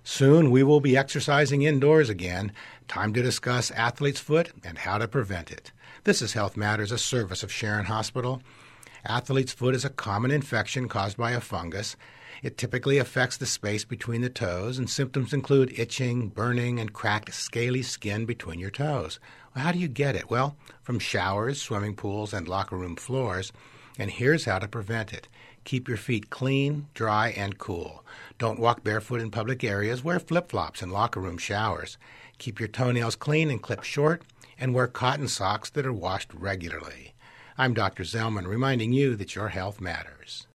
Soon we will be exercising indoors again. Time to discuss athlete's foot and how to prevent it. This is Health Matters, a service of Sharon Hospital. Athlete's foot is a common infection caused by a fungus. It typically affects the space between the toes, and symptoms include itching, burning, and cracked, scaly skin between your toes. Well, how do you get it? Well, from showers, swimming pools, and locker room floors. And here's how to prevent it. Keep your feet clean, dry, and cool. Don't walk barefoot in public areas. Wear flip-flops in locker room showers. Keep your toenails clean and clipped short, and wear cotton socks that are washed regularly. I'm Dr. Zellman, reminding you that your health matters.